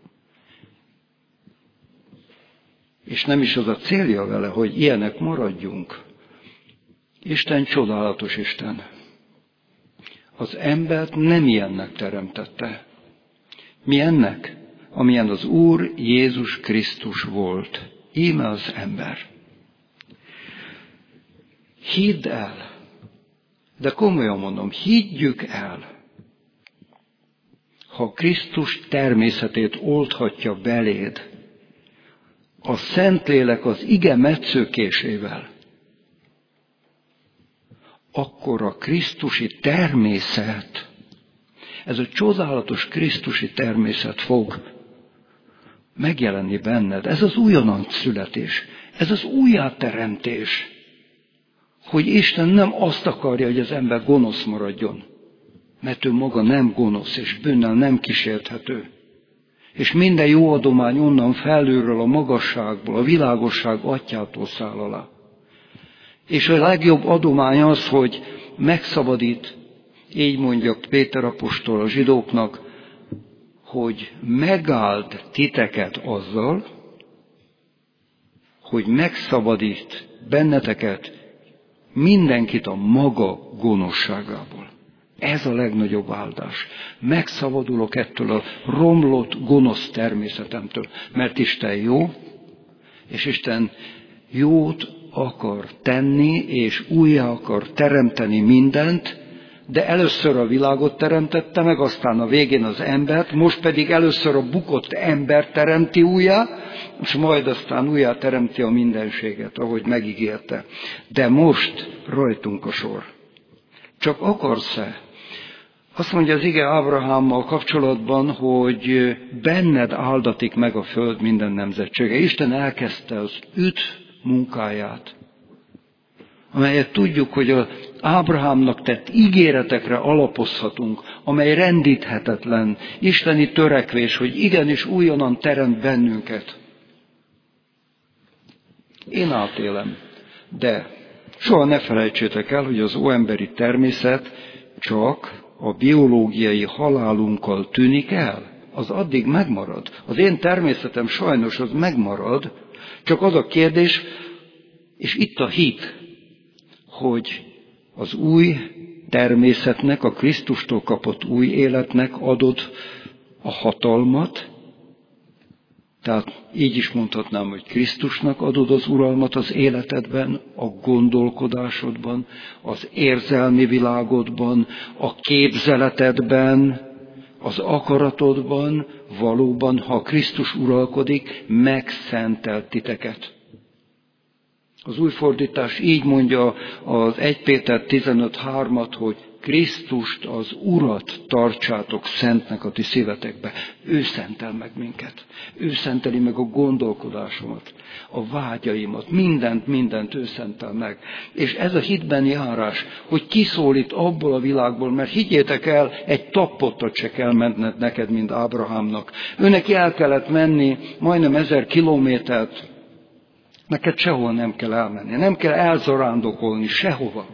És nem is az a célja vele, hogy ilyenek maradjunk. Isten csodálatos Isten. Az embert nem ilyennek teremtette. Milyennek? Amilyen az Úr Jézus Krisztus volt. Íme az ember. Hidd el, de komolyan mondom, higgyük el, ha Krisztus természetét oldhatja beléd, a Szentlélek az ige metszőkésével, akkor a krisztusi természet, ez a csodálatos krisztusi természet fog megjelenni benned. Ez az újonnan születés, ez az újjáteremtés, hogy Isten nem azt akarja, hogy az ember gonosz maradjon, mert ő maga nem gonosz, és bűnnel nem kísérthető. És minden jó adomány onnan felülről, a magasságból, a világosság atyától száll alá. És a legjobb adomány az, hogy megszabadít, így mondja Péter apostol a zsidóknak, hogy megáld titeket azzal, hogy megszabadít benneteket mindenkit a maga gonoszságából. Ez a legnagyobb áldás. Megszabadulok ettől a romlott, gonosz természetemtől, mert Isten jó, és Isten jót akar tenni, és újjá akar teremteni mindent, de először a világot teremtette meg, aztán a végén az embert, most pedig először a bukott embert teremti újjá, és majd aztán újjá teremti a mindenséget, ahogy megígérte. De most rajtunk a sor. Csak akarsz-e? Azt mondja az ige Ábrahámmal kapcsolatban, hogy benned áldatik meg a föld minden nemzetsége. Isten elkezdte az üt munkáját, amelyet tudjuk, hogy az Ábrahámnak tett ígéretekre alapozhatunk, amely rendíthetetlen, isteni törekvés, hogy igenis újonnan teremt bennünket. Én átélem, de soha ne felejtsétek el, hogy az óemberi természet csak a biológiai halálunkkal tűnik el. Az addig megmarad. Az én természetem sajnos az megmarad, csak az a kérdés, és itt a hit, hogy az új természetnek, a Krisztustól kapott új életnek adod a hatalmat, tehát így is mondhatnám, hogy Krisztusnak adod az uralmat az életedben, a gondolkodásodban, az érzelmi világodban, a képzeletedben, az akaratodban, valóban, ha Krisztus uralkodik, megszentelt titeket. Az új fordítás így mondja az egy Péter tizenöt hármat, hogy Krisztust, az Urat tartsátok szentnek a ti szívetekbe. Ő szentel meg minket. Ő szenteli meg a gondolkodásomat, a vágyaimat, mindent, mindent ő szentel meg. És ez a hitben járás, hogy kiszólít abból a világból, mert higgyétek el, egy tappottat se kell menned neked, mint Ábrahámnak. Őnek el kellett menni majdnem ezer kilométert, neked sehol nem kell elmenni, nem kell elzarándokolni sehova.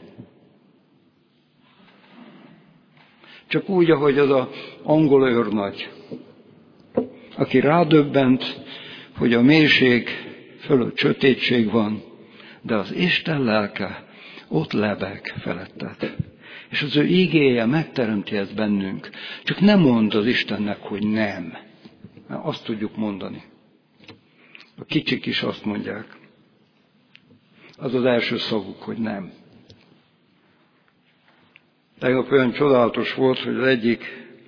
Csak úgy, ahogy az a angol őrnagy, aki rádöbbent, hogy a mélység fölött sötétség van, de az Isten lelke ott lebeg feletted. És az ő ígéje megteremti ezt bennünk. Csak nem mond az Istennek, hogy nem. Mert azt tudjuk mondani. A kicsik is azt mondják. Az az első szavuk, hogy nem. Tegnap olyan csodálatos volt, hogy az egyik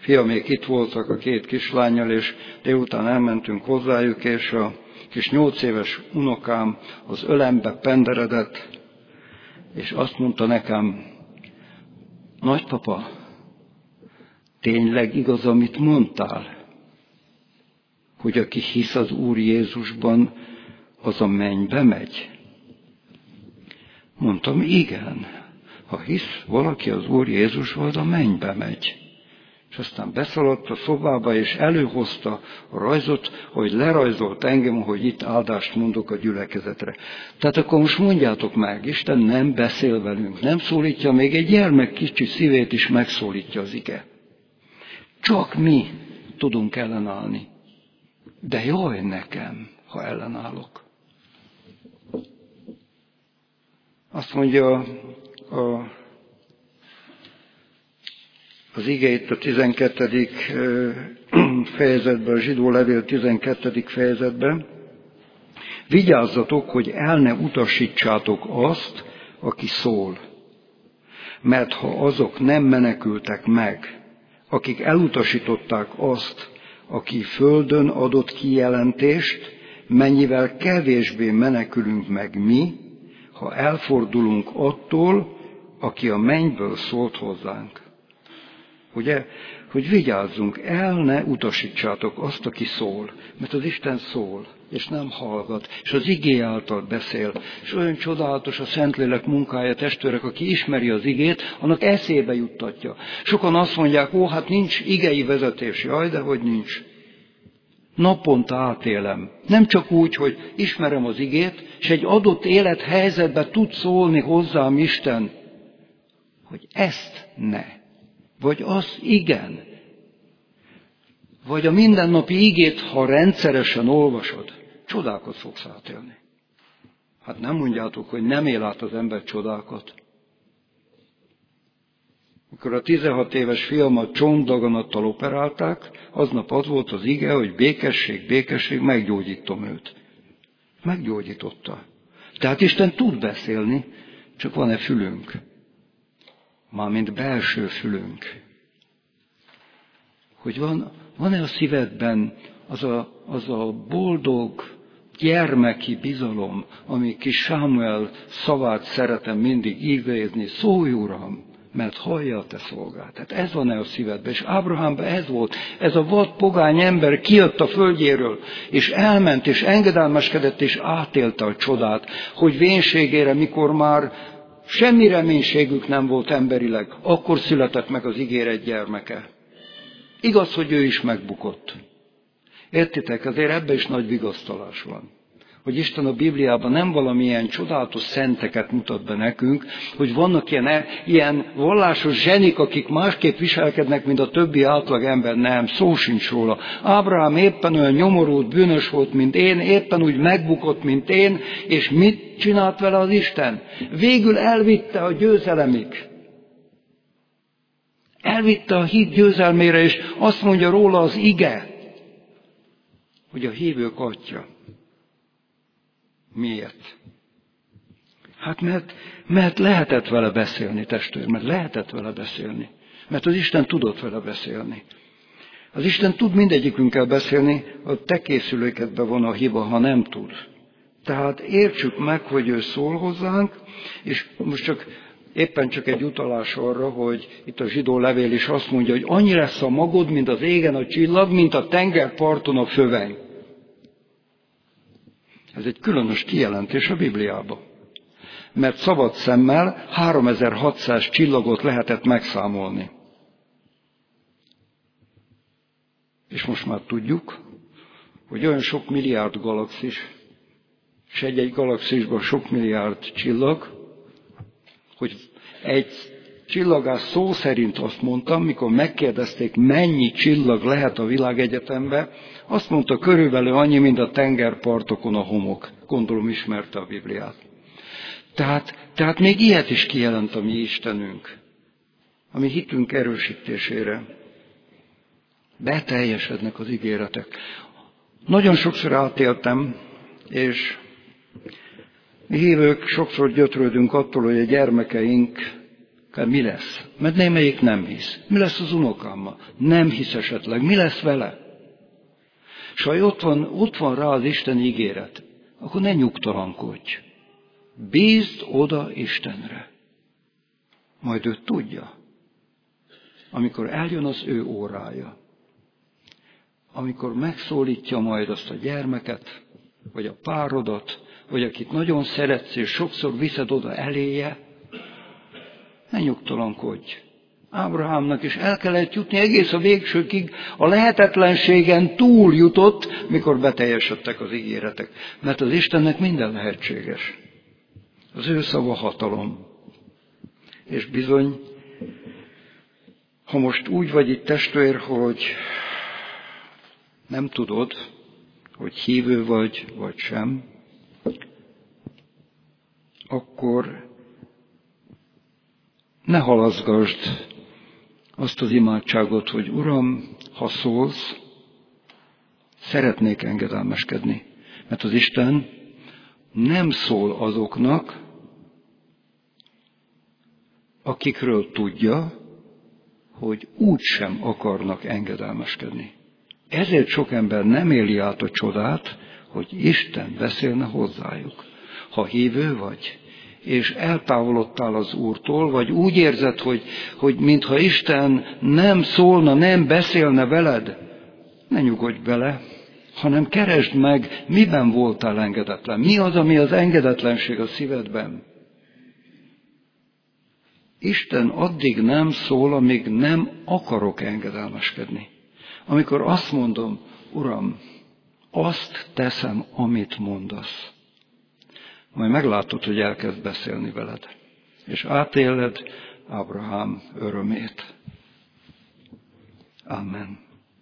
fiamék itt voltak a két kislánnyal, és délután elmentünk hozzájuk, és a kis nyolc éves unokám az ölembe penderedett, és azt mondta nekem, nagypapa, tényleg igaz, amit mondtál? Hogy aki hisz az Úr Jézusban, az a mennybe megy? Mondtam, igen. Ha hisz valaki az Úr Jézusban, az a mennybe megy. És aztán beszaladt a szobába, és előhozta a rajzot, hogy lerajzolt engem, hogy itt áldást mondok a gyülekezetre. Tehát akkor most mondjátok meg, Isten nem beszél velünk, nem szólítja, még egy gyermek kicsi szívét is megszólítja az ige. Csak mi tudunk ellenállni. De jaj nekem, ha ellenállok. Azt mondja a, az ige itt a tizenkettedik fejezetben, a zsidó levél tizenkettedik fejezetben. Vigyázzatok, hogy el ne utasítsátok azt, aki szól. Mert ha azok nem menekültek meg, akik elutasították azt, aki földön adott kijelentést, mennyivel kevésbé menekülünk meg mi, ha elfordulunk attól, aki a mennyből szólt hozzánk. Ugye, hogy vigyázzunk, el ne utasítsátok azt, aki szól, mert az Isten szól, és nem hallgat, és az igé által beszél, és olyan csodálatos a Szentlélek munkája, testvérek, aki ismeri az igét, annak eszébe juttatja. Sokan azt mondják, ó, hát nincs igei vezetés, jaj, de hogy nincs. Naponta átélem. Nem csak úgy, hogy ismerem az igét, és egy adott élethelyzetben tud szólni hozzám Isten, hogy ezt ne, vagy az igen. Vagy a mindennapi igét, ha rendszeresen olvasod, csodákat fogsz átélni. Hát nem mondjátok, hogy nem él át az ember csodákat. Amikor a tizenhat éves fiamat csontdaganattal operálták, aznap az volt az ige, hogy békesség, békesség, meggyógyítom őt. Meggyógyította. Tehát Isten tud beszélni, csak van-e fülünk? Mármint belső fülünk. Hogy van, van-e a szívedben az a, az a boldog, gyermeki bizalom, ami kis Sámuel szavát szeretem mindig idézni, szólj Uram, mert hallja a te szolgát. Tehát ez van-e a szívedben? És Ábrahámban ez volt. Ez a vad pogány ember kijött a földjéről, és elment, és engedelmeskedett, és átélte a csodát, hogy vénségére, mikor már semmi reménységük nem volt emberileg, akkor született meg az ígéret gyermeke. Igaz, hogy ő is megbukott. Értitek, azért ebben is nagy vigasztalás van. Hogy Isten a Bibliában nem valamilyen csodálatos szenteket mutat be nekünk, hogy vannak ilyen, ilyen vallásos zsenik, akik másképp viselkednek, mint a többi átlag ember. Nem, szó sincs róla. Ábrahám éppen olyan nyomorult, bűnös volt, mint én, éppen úgy megbukott, mint én, és mit csinált vele az Isten? Végül elvitte a győzelemig. Elvitte a hit győzelmére, és azt mondja róla az ige, hogy a hívők atya. Miért? Hát mert, mert lehetett vele beszélni, testvér, mert lehetett vele beszélni. Mert az Isten tudott vele beszélni. Az Isten tud mindegyikünkkel beszélni, a te készülékedben van a hiba, ha nem tud. Tehát értsük meg, hogy ő szól hozzánk, és most csak éppen csak egy utalás arra, hogy itt a zsidó levél is azt mondja, hogy annyi lesz a magod, mint az égen a csillag, mint a tengerparton a föveny. Ez egy különös kijelentés a Bibliában. Mert szabad szemmel háromezer-hatszáz csillagot lehetett megszámolni. És most már tudjuk, hogy olyan sok milliárd galaxis, és egy-egy galaxisban sok milliárd csillag, hogy egy csillagász szó szerint azt mondtam, mikor megkérdezték, mennyi csillag lehet a világegyetemben, azt mondta, körülbelül annyi, mint a tengerpartokon a homok. Gondolom ismerte a Bibliát. Tehát, tehát még ilyet is kijelent a mi Istenünk, a mi hitünk erősítésére. Beteljesednek az ígéretek. Nagyon sokszor átéltem, és mi hívők sokszor gyötrődünk attól, hogy a gyermekeink Mi lesz? Mert némelyik nem hisz. Mi lesz az unokámmal? Nem hisz esetleg. Mi lesz vele? És ha ott van, ott van rá az Isten ígéret, akkor ne nyugtalankodj. Bízd oda Istenre. Majd ő tudja. Amikor eljön az ő órája, amikor megszólítja majd azt a gyermeket, vagy a párodat, vagy akit nagyon szeretsz, és sokszor viszed oda eléje, ne nyugtalankodj. Ábrahámnak is el kellett jutni egész a végsőkig, a lehetetlenségen túl jutott, mikor beteljesedtek az ígéretek. Mert az Istennek minden lehetséges. Az ő szava hatalom. És bizony, ha most úgy vagy itt testvér, hogy nem tudod, hogy hívő vagy, vagy sem, akkor ne halaszgasd azt az imádságot, hogy Uram, ha szólsz, szeretnék engedelmeskedni. Mert az Isten nem szól azoknak, akikről tudja, hogy úgysem akarnak engedelmeskedni. Ezért sok ember nem éli át a csodát, hogy Isten beszélne hozzájuk. Ha hívő vagy, és eltávolodtál az Úrtól, vagy úgy érzed, hogy, hogy mintha Isten nem szólna, nem beszélne veled, ne nyugodj bele, hanem keresd meg, miben voltál engedetlen. Mi az, ami az engedetlenség a szívedben? Isten addig nem szól, amíg nem akarok engedelmeskedni. Amikor azt mondom, Uram, azt teszem, amit mondasz. Majd meglátod, hogy elkezd beszélni veled. És átéled Ábrahám örömét. Amen.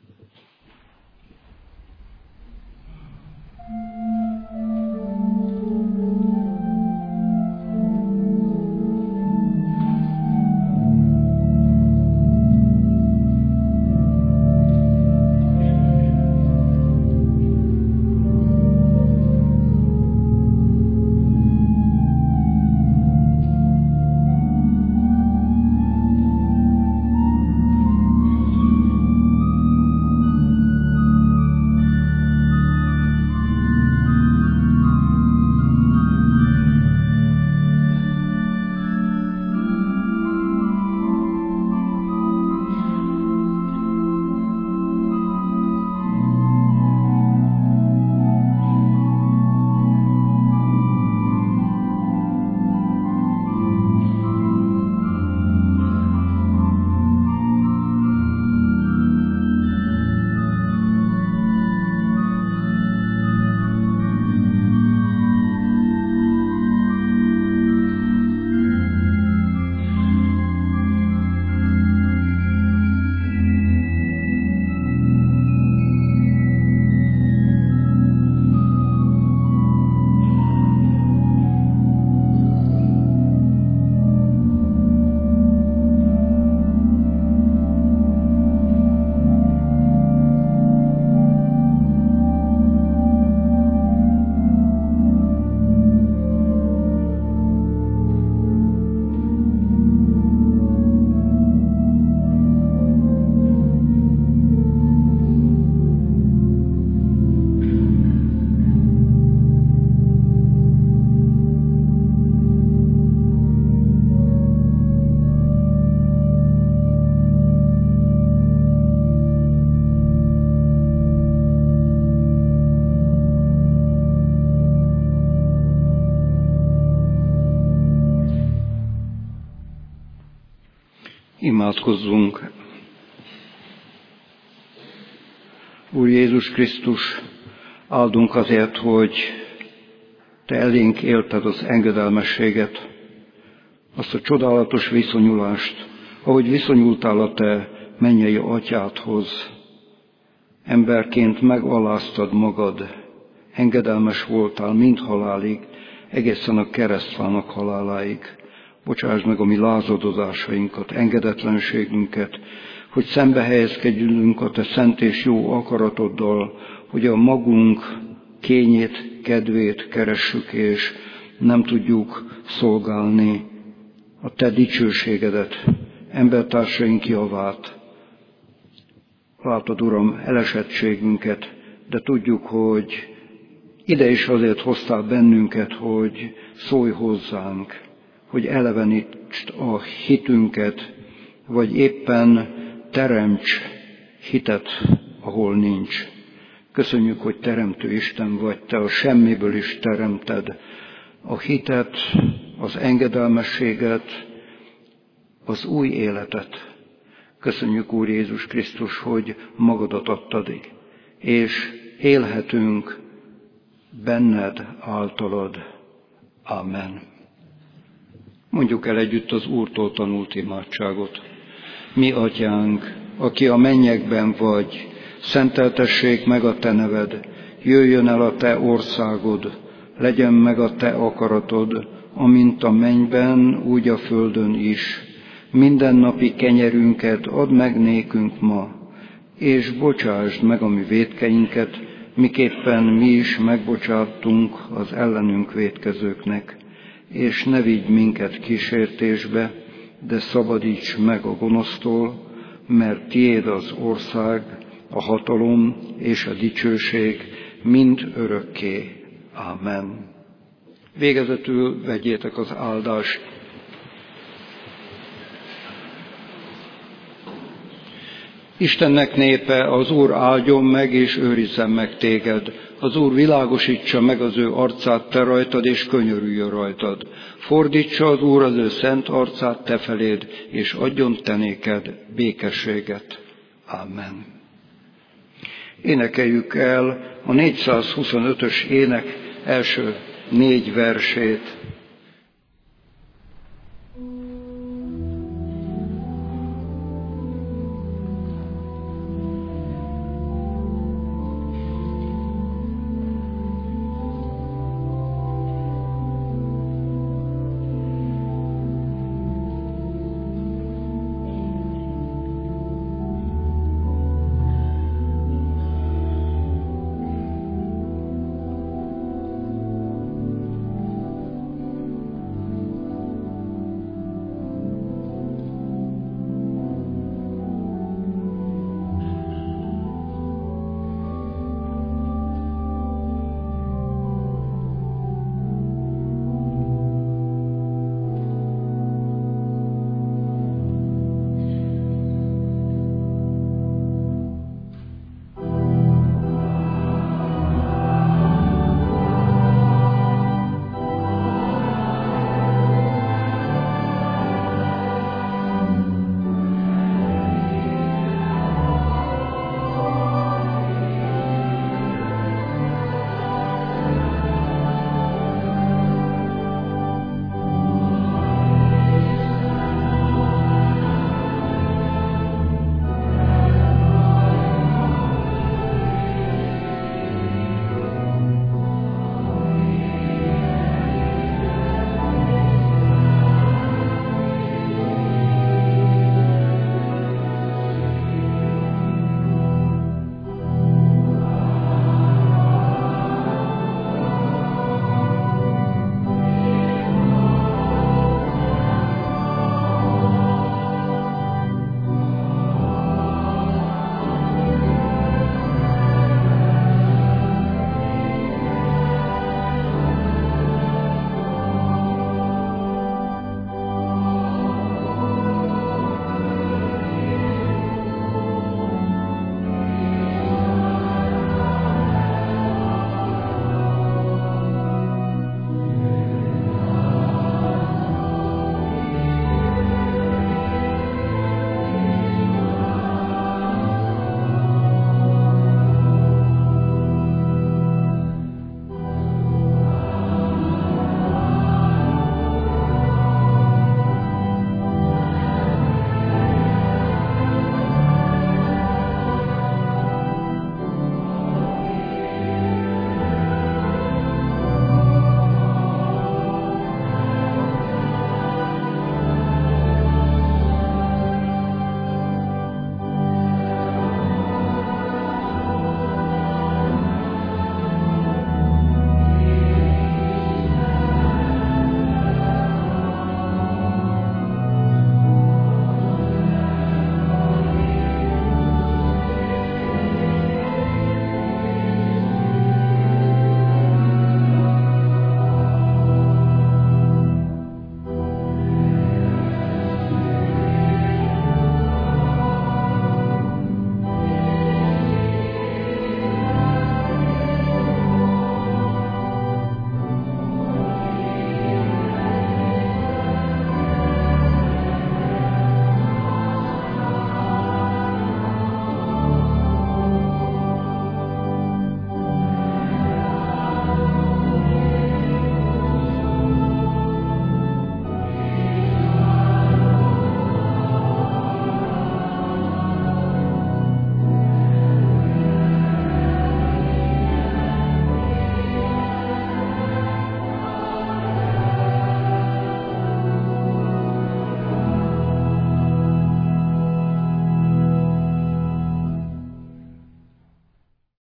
Imádkozzunk. Úr Jézus Krisztus, áldunk azért, hogy Te elénk élted az engedelmességet, azt a csodálatos viszonyulást, ahogy viszonyultál a Te mennyei Atyádhoz. Emberként megaláztad magad, engedelmes voltál mind halálig, egészen a keresztfának haláláig. Bocsásd meg a mi lázadozásainkat, engedetlenségünket, hogy szembe helyezkedjünk a Te szent és jó akaratoddal, hogy a magunk kényét, kedvét keressük, és nem tudjuk szolgálni a Te dicsőségedet, embertársaink javát. Látod, Uram, elesettségünket, de tudjuk, hogy ide is azért hoztál bennünket, hogy szólj hozzánk, hogy elevenítsd a hitünket, vagy éppen teremts hitet, ahol nincs. Köszönjük, hogy teremtő Isten vagy, Te a semmiből is teremted a hitet, az engedelmességet, az új életet. Köszönjük, Úr Jézus Krisztus, hogy magadat adtad, és élhetünk benned, általad. Amen. Mondjuk el együtt az Úrtól tanult imádságot. Mi, Atyánk, aki a mennyekben vagy, szenteltessék meg a Te neved, jöjjön el a Te országod, legyen meg a Te akaratod, amint a mennyben, úgy a földön is. Mindennapi kenyerünket add meg nékünk ma, és bocsásd meg a mi vétkeinket, miképpen mi is megbocsáttunk az ellenünk vétkezőknek. És ne vigy minket kísértésbe, de szabadíts meg a gonosztól, mert tiéd az ország, a hatalom és a dicsőség mind örökké. Amen. Végezetül vegyétek az áldást. Istennek népe, az Úr áldjon meg és őrizzen meg téged. Az Úr világosítsa meg az ő arcát te rajtad, és könyörüljön rajtad. Fordítsa az Úr az ő szent arcát te feléd, és adjon te néked békességet. Amen. Énekeljük el a négyszázhuszonötös ének első négy versét.